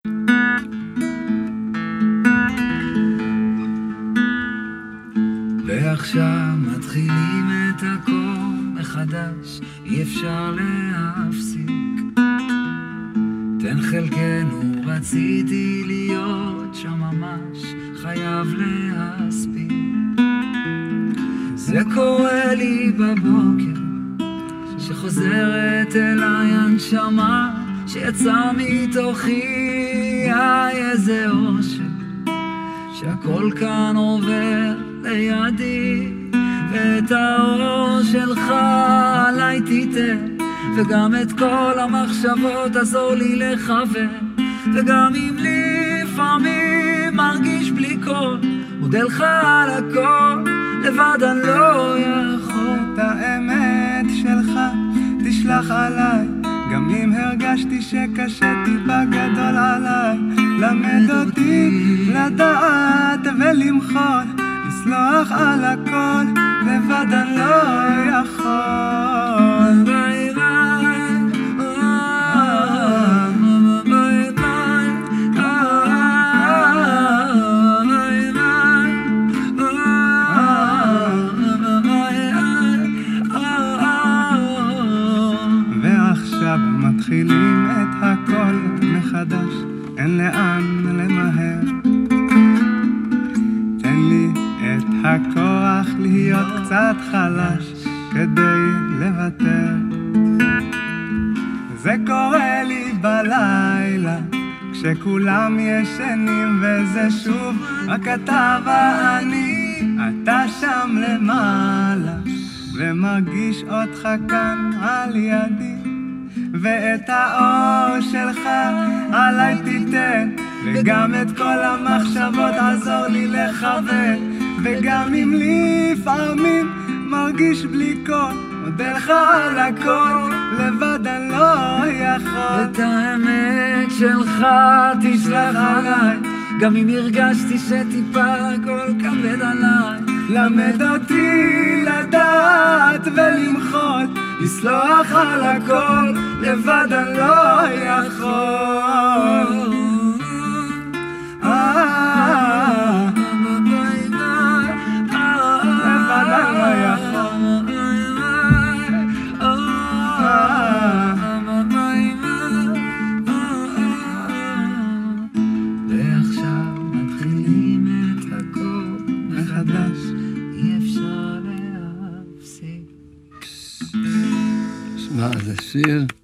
ועכשיו מתחילים את הכל מחדש, אי אפשר להפסיק. תן חלקנו, רציתי להיות שם ממש, חייב להספיק. זה קורה לי בבוקר, שחוזרת אליי הנשמה, שיצא מתוכי איזה אושר, שהכל כאן עובר לידי, ואת האור שלך עליי תיתן, וגם את כל המחשבות עזור לי לחבר, וגם אם לפעמים מרגיש בלי קול, מודה לך על הכל, לבד אני לא יכול. את האמת שלך תשלח עליי, גם אם הרגשתי שקשה טיפה גדול עליי. למד אותי לדעת ולמחול, לסלוח על הכל, לבד אני לא יכול. ביי ביי, ביי ביי, ועכשיו מתחילים את הכל מחדש, אין לאן למהר. תן לי את הכוח להיות קצת חלש כדי לוותר. זה קורה לי בלילה כשכולם ישנים, וזה שוב רק אתה ואני. אתה שם למעלה ומרגיש אותך כאן על ידי, ואת האור שלך עליי תיתן, וגם את כל המחשבות עזור לי לחבר, וגם אם לפעמים מרגיש בלי קול, מודה לך על הכל, לבד אני לא יכול. את האמת שלך תשלח עליי, גם אם הרגשתי שטיפה הכל כבד עליי. למד אותי לדעת ולמחול, לסלוח על הכל, לבד אני לא יכול. לבד אני לא יכול. ועכשיו מתחילים את הכל מחדש, אי אפשר להפסיק. שמע, זה שיר